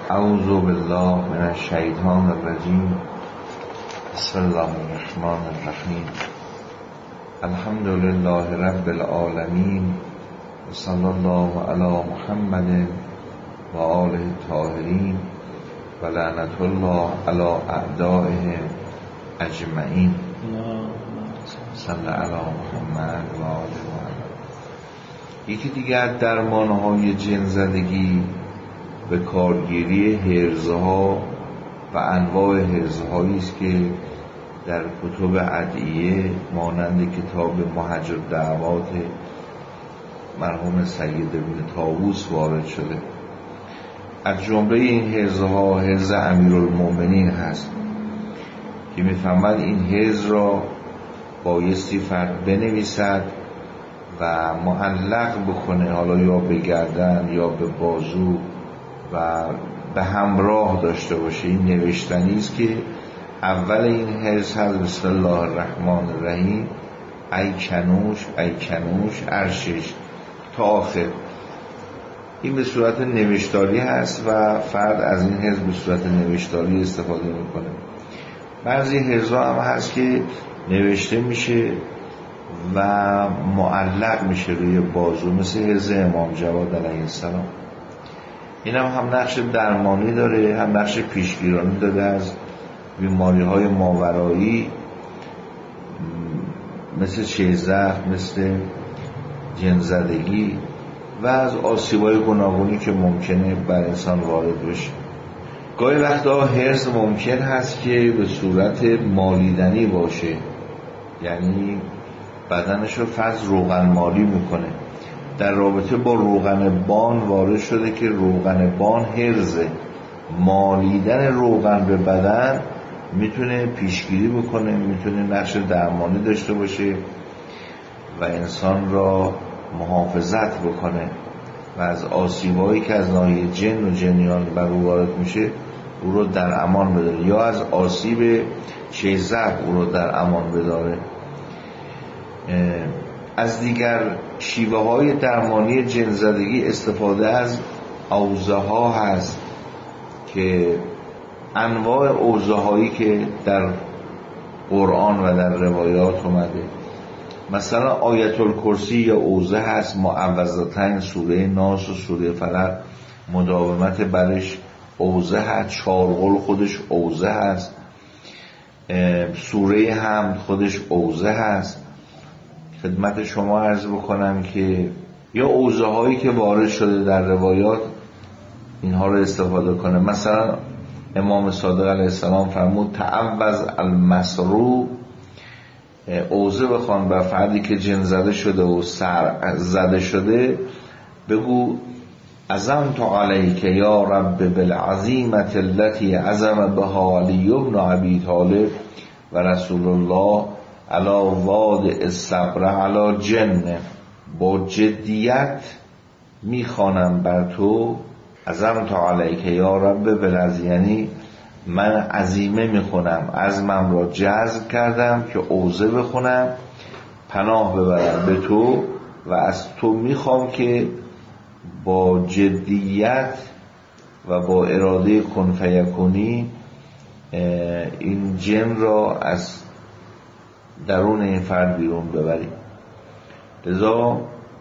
اعوذ بالله من الشیطان الرجیم. بسم الله الرحمن الرحیم. الحمد لله رب العالمین و صلی الله علی محمد و آله الطاهرین و لعنت الله علی اعدائهم اجمعین. صلی علی محمد و آله محمد. یکی دیگر از درمانهای جن زدگی به کارگیری حرزها و انواع حرزهایی است که در کتب ادعیه مانند کتاب محج الدعوات مرحوم سید ابن طاووس وارد شده. از جمله این حرزها حرز امیرالمومنین هست که میفهمد این حرز را بایستی فرد بنویسد و معلق بکنه، حالا یا به گردن یا به بازو و به همراه داشته باشه. این نوشتنی است که اول این حرز هست بسم الله الرحمن الرحیم، ای کنوش ای کنوش ارشش تا آخر. این به صورت نوشتاری هست و فرد از این حرز به صورت نوشتاری استفاده میکنه. بعضی حرزها هم هست که نوشته میشه و معلق میشه روی بازو، مثل حرز امام جواد علیه السلام. این هم نقش درمانی داره، هم نقش پیشگیرانی داره از بیماری های ماورایی مثل چیزخ، مثل جنزدگی و از آسیب‌های گوناگونی که ممکنه بر انسان وارد بشه. گاهی وقتا حرز ممکن هست که به صورت مالیدنی باشه، یعنی بدنش رو فرض روغن مالی میکنه. در رابطه با روغن بان وارد شده که روغن بان حرزه. مالیدن روغن به بدن میتونه پیشگیری بکنه، میتونه نقش درمانی داشته باشه و انسان را محافظت بکنه و از آسیبایی که از ناحیه جن و جنیان بر او وارد میشه او رو در امان بداره، یا از آسیب چیزک او رو در امان بداره. از دیگر شیوه های درمانی جنزدگی استفاده از اوزه ها هست که انواع اوزه هایی که در قرآن و در روایات اومده، مثلا آیت الکرسی یا اوزه هست، معوذتین سوره ناس و سوره فلق مداومت برش اوزه هست، چارقل خودش اوزه هست، سوره حمد خودش اوزه هست. خدمت شما عرض بکنم که یا اوزه هایی که وارد شده در روایات اینها رو استفاده کنه. مثلا امام صادق علیه السلام فرمود تعوذ المسروع، اوزه بخوان بر فردی که جن زده شده و سر زده شده، بگو عظمت علیک یا رب بالعظیمة التي عظم بها علی بن ابی طالب و رسول الله علا واد الصبر علا جن. با جدیت میخوانم بر تو عظمت علیک یا رب بالعظیمة، یعنی من عزیمه میخونم، عزمم را جزم کردم که اوزه بخونم، پناه ببرم به تو و از تو میخوام که با جدیت و با اراده کن فیکونی این جن را از درون این فرد بیرون ببری. لذا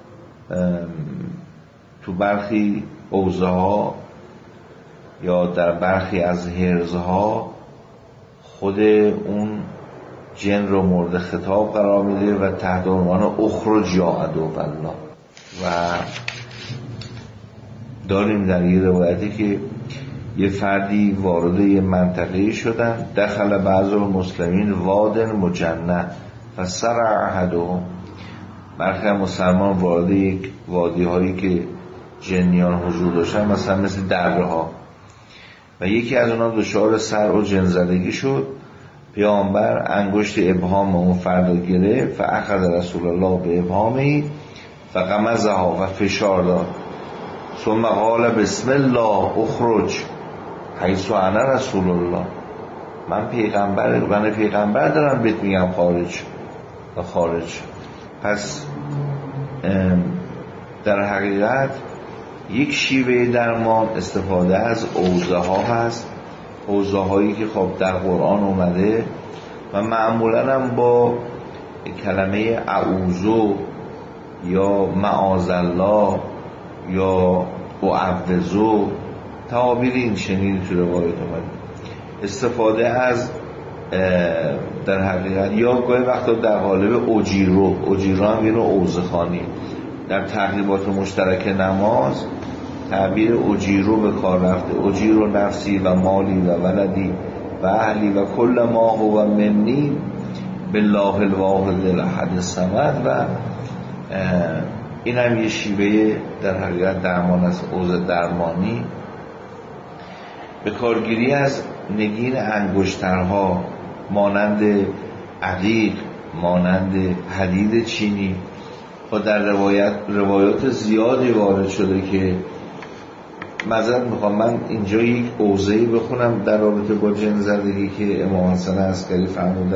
تو برخی اوزه ها یا در برخی از حرزها خود اون جن رو مورد خطاب قرار میده و تحت عنوان اخرج یا عدو الله. و داریم در یه روایتی که یه فردی وارد یه منطقه شدن، دخل بعض المسلمین وادن مجنح فسرع احدهم، برخی مسلمان وارد یک وادی هایی که جنیان حضور داشتن، مثل دره ها، و یکی از اونا دچار سر و جنزدگی شد. پیامبر انگشت ابهام اون فرد گرفت فاخذ رسول الله به ابهامی فغمزها و فشار داد، ثم قال بسم الله اخرج حیث انا رسول الله، من پیغمبر دارم بهت میگم خارج. پس در حقیقت یک شیوه درمان استفاده از اوزه ها هست، اوزه هایی که خب در قرآن اومده و معمولا هم با کلمه اعوذو یا معاذالله یا اعوذو، تعابیر این چنین تو روایت اومده. استفاده از در حقیقت یا گاهی وقتا در قالب اجیرو هم یه نوع اوزخانی، در تقریبات مشترک نماز تعبیر اجیرو به کار رفته، اجیرو نفسی و مالی و ولدی و اهلی و کل ما هو منی بالله الواحد الاحد الصمد. و این هم یه شیوه در حقیقت درمان از اوضاع درمانی. به کارگیری از نگین انگشترها مانند عقیق، مانند حدید چینی و در روایات زیادی وارد شده که معذرت میخوام من اینجا یک اوضاعی بخونم در رابطه با جن زدگی که امام حسن عسکری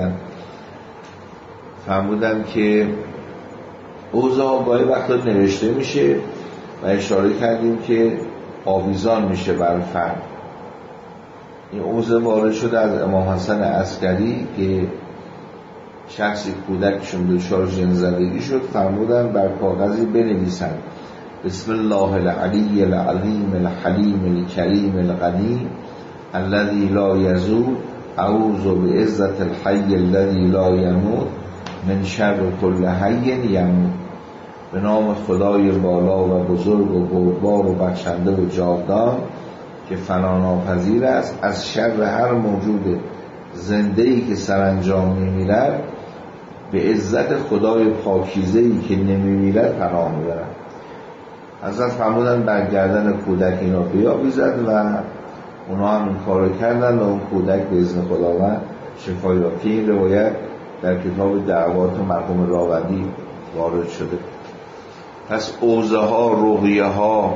فرمودن که اوضاع گاهی وقتا نوشته میشه و اشاره کردیم که آویزان میشه بر فرد. این اوضاع وارد شده از امام حسن عسکری که شخصی کودکشون دچار جن زدگی شد، فرمودن بر کاغذی بنویسن بسم الله العلی العظیم الحلیم الکریم الغنی الذی لا یزول اعوذ بعزت الحی الذی لا یموت من شر کل حی یموت. به نام خدای بالا و بزرگ و بردبار و بخشنده و جاودان که فنا ناپذیر است، از شر هر موجود زنده‌ای که سرانجام می‌میرد به عزت خدای پاکیزه‌ای که نمی‌میرد پناه می‌برد. حضرت فرمودن برگردن کودک اینا بیاویزد و اونا هم این کارو کردن و اون کودک به اذن خداوند شفای یافت. این روایت در کتاب دعوات مرحوم راوندی وارد شده. پس اوزه ها، رقیه ها،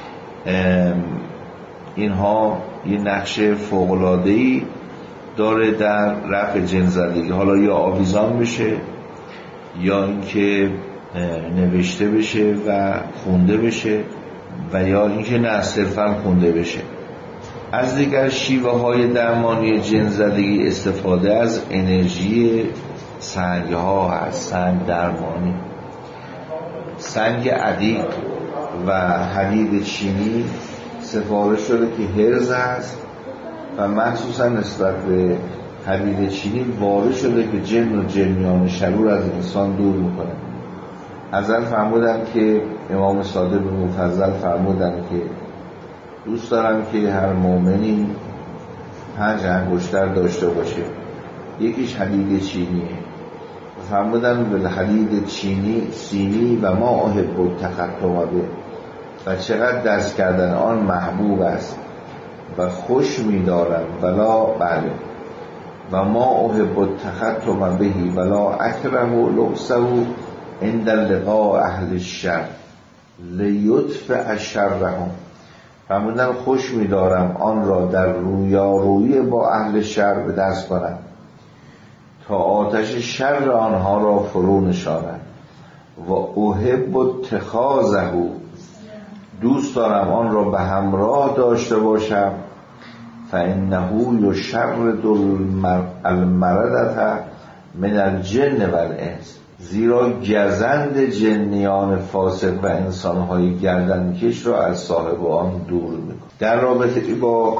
اینها یه نقش فوق‌العاده‌ای داره در رفع جن زدگی. حالا یا آویزان بشه یا اینکه نوشته بشه و خونده بشه و یا اینکه نه صرفاً خونده بشه. از دیگر شیوه های درمانی جن زدگی استفاده از انرژی سنگ ها هست. سنگ درمانی، سنگ عدیق و حدید چینی سفارش شده که هرز است و مخصوصا نسبت به حدید چینی وارد شده که جن و جنیان شرور از انسان دور میکنه. حضرت فرمودن که امام صادق مفضل فرمودن که دوست دارم که هر مؤمنی 5 انگشتر داشته باشه، یکیش حدید چینیه. فرمودن به حدید چینی و ما احب التختم به، و چقدر دست کردن آن محبوب است و خوش می‌دارم ولا بله و ما احب التختم بهی ولا اکره لبسه عند لقاء اهل الشر لیطفئ شرهم. فرمودن خوش می‌دارم آن را در رویارویی با اهل شر به دست کنم تا آتش شر آنها را فرو نشاند. و احب اتخاذه، دوست دارم آن را به همراه داشته باشم. فانه یشرد المردة من الجن والانس، زیرا گزند جنیان فاسق و انسانهای گردنکش را از صاحب آن دور می‌کند. در رابطه با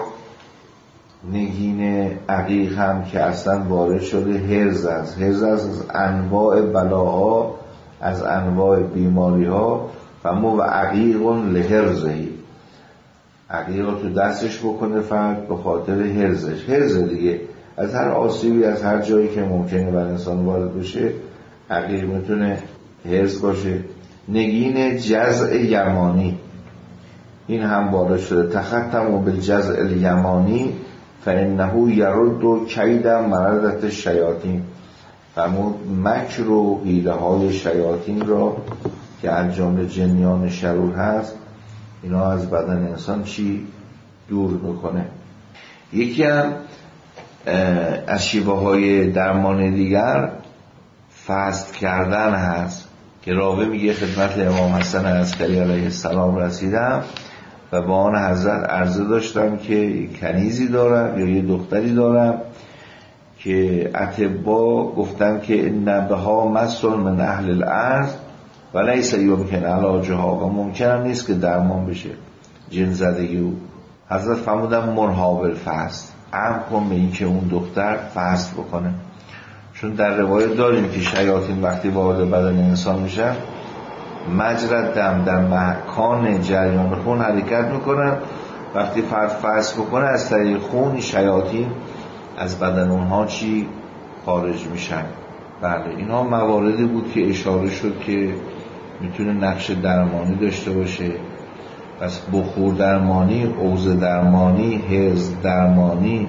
نگین عقیق هم که اصلا وارد شده هرز از انواع بلاها، از انواع بیماری ها. و مو و عقیق لهرزهی، عقیق رو تو دستش بکنه فرد به خاطر هرزش. هرز دیگه از هر آسیبی از هر جایی که ممکنه بر انسان وارد بشه عقیق میتونه هرز باشه. نگین جزع یمانی این هم وارد شده. تختم بالجزع الیمانی فانه یرد کید مردة الشیاطین. فرمود مکر و حیله های شیاطین را که از جمله جنیان شرور هست اینا از بدن انسان دور میکنه. یکی هم از شیوه های درمان دیگر فست کردن هست که راوی میگه خدمت امام حسن عسکری علیه السلام رسیدم و با آن حضرت عرضه داشتم که کنیزی دارم یا یه دختری دارم که اطبا گفتن که نبها مسون من اهل الارض و لیس یمکن علاجها و ممکن نیست که درمان بشه جن زدگی او. حضرت فرمودن مرها بالفست، امر کن به این که اون دختر فست بکنه. چون در روایت داریم که شیاطین وقتی وارد بدن انسان میشن مجرد دم در مکان جریان خون حرکت میکنن، وقتی فرد فست بکنه از طریق خون شیاطین از بدن اونها خارج میشن. بله اینها مواردی بود که اشاره شد که میتونه نقش درمانی داشته باشه. پس بخور درمانی، اوز درمانی، حرز درمانی،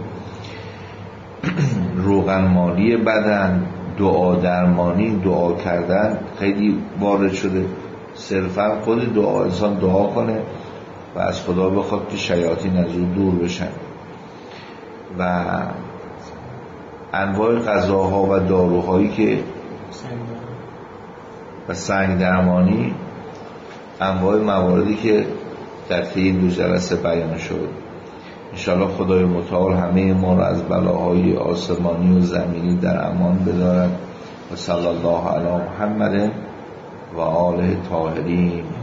روغن مالی بدن، دعا درمانی، دعا کردن خیلی وارد شده. صرفا خود دعا، انسان دعا کنه و از خدا بخواد که شیاطین از او دور بشن. و انواع غذاها و داروهایی که و سنگ درمانی، انواع مواردی که در طی 2 جلسه بیان شد. انشاءالله خدای متعال همه ما را از بلاهای آسمانی و زمینی در امان بدارد. و صلی الله علی محمد و آله طاهرین.